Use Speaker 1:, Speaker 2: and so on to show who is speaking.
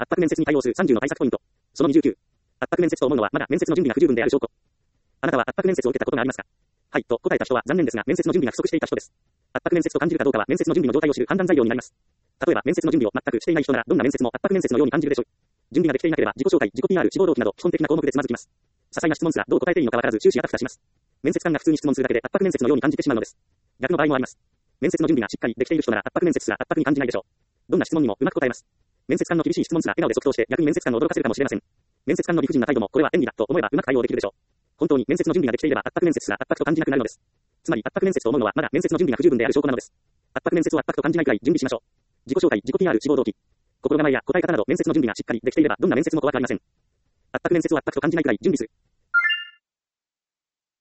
Speaker 1: 圧迫面接に対応する30の対策ポイント。その29。圧迫面接と思うのはまだ面接の準備が不十分である証拠。あなたは圧迫面接を受けたことがありますか？はい、と答えた人は残念ですが面接の準備が不足していた人です。圧迫面接と感じるかどうかは面接の準備の状態を知る判断材料になります。例えば面接の準備を全くしていない人ならどんな面接も圧迫面接のように感じるでしょう。準備ができていなければ自己紹介、自己 PR、志望動機など基本的な項目でつまずきます。些細な質問すらどう答えていいのかわからず終始あたふたします。面接官が普通に質問するだけで圧迫面接のように感じてしまうのです。逆の場合もあります。面接の準備がしっかりできている人なら圧迫面接すら圧迫に感じないでしょう。どんな質問にもうまく答えます。面接官の厳しい質問すら笑顔で即答して逆に面接官を驚かせるかもしれません。面接官の理不尽な態度もこれは演技だと思えばうまく対応できるでしょう。本当に面接の準備ができていれば圧迫面接すら圧迫と感じなくなるのです。つまり圧迫面接と思うのはまだ面接の準備が不十分である証拠なのです。圧迫面接を圧迫と感じないくらい準備しましょう。自己紹介、自己 PR、志望動機、心構えや答え方など面接の準備がしっかりできていればどんな面接も怖くありません。圧迫面接を圧迫と感じないくらい準備する。